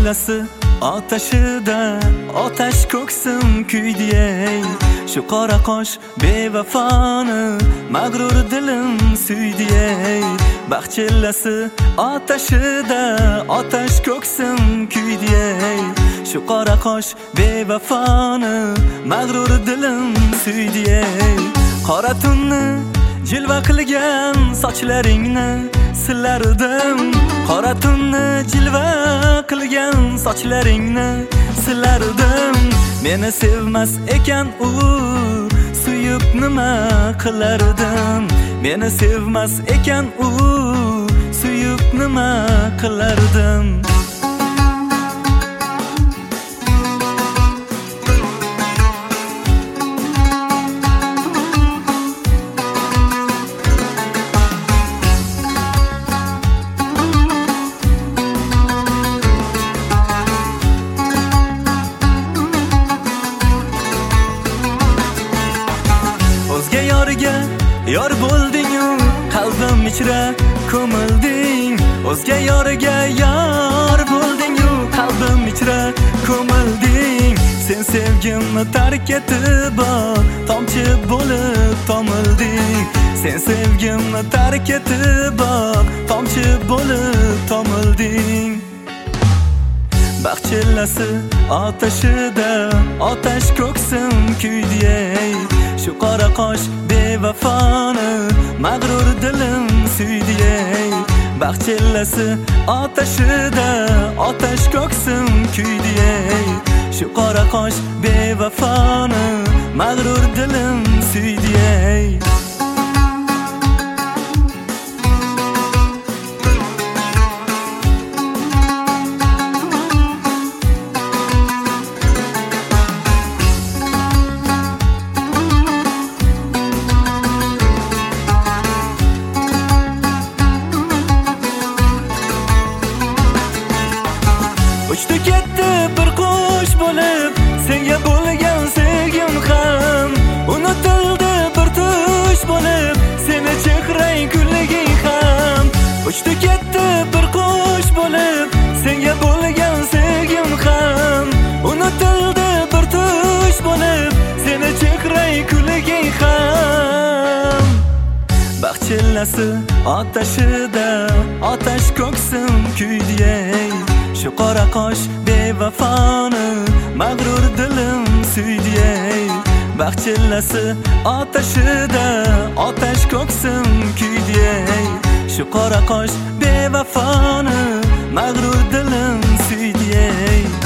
chillasi otashida otash ko'ksim kuydiyey. Shu qora qosh bevafoni mag'rur dilim suydiyey. Baxt chillasi otashida otash ko'ksim kuydiyey. Shu qora qosh bevafoni mag'rur dilim suydiyey. Qora tunni jilva qilgan sochlaringni silardim. Qora tunni jilva qilgan sochlaringni silardim. Meni sevmas ekan u, suyib nima qilardim. Meni sevmas ekan u, suyib nima qilardim. O'zga yorga yor bo'lding-u, qalbim ichra ko'milding. O'zga yorga yor bo'lding-u, qalbim ichra ko'milding. Sen sevgimni tark etib, tomchi bo'lib tomilding. Sen sevgimni tark etib, tomchi bo'lib tomilding. Baxt chillasi otashida otash ko'ksim kuydiyey. Shu qora qosh bevafoni mag'rur dilim suydiyey. Baxt chillasi otashida otash ko'ksim kuydiyey. Shu qora qosh bevafoni mag'rur dilim suydiyey. Uchdi ketdi bir qush bo'lib, senga bo'lgan sevgim ham. Unutildi bir tush bo'lib, seni chehrang kulliging ham. Uchdi ketdi bir qush bo'lib, senga bo'lgan sevgim ham. Unutildi bir tush bo'lib, seni chehrang kulliging ham. Baxt chillasi otashida otash ko'ksim kuydiyey. Shu qora qosh bevafoni mag'rur dilim suydiyey. Baxt chillasi otashida otash ko'ksim kuydiyey. Shu qora qosh bevafoni mag'rur dilim suydiyey.